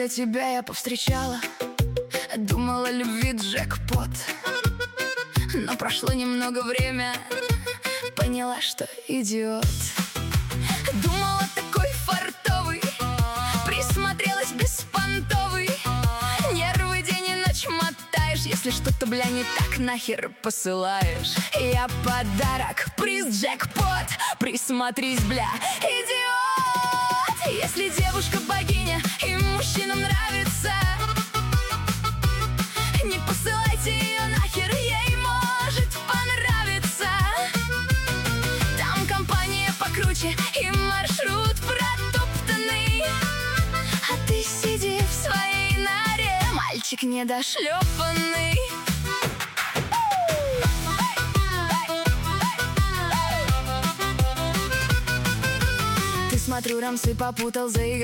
Когда тебя я повстречала, думала, любви джекпот. Но прошло немного время, поняла, что идиот. Думала, такой фартовый, присмотрелась беспонтовый. Нервы день и ночь мотаешь, если что-то, бля, не так, нахер посылаешь. Я подарок, приз джекпот, присмотрись, бля, идиот. Если девушка богиня и мужчинам нравится, не посылайте ее нахер, ей может понравиться. Там компания покруче и маршрут протоптанный, а ты сиди в своей норе, мальчик недошлепанный. Ты, смотрю, рамсы попутал, заиграл.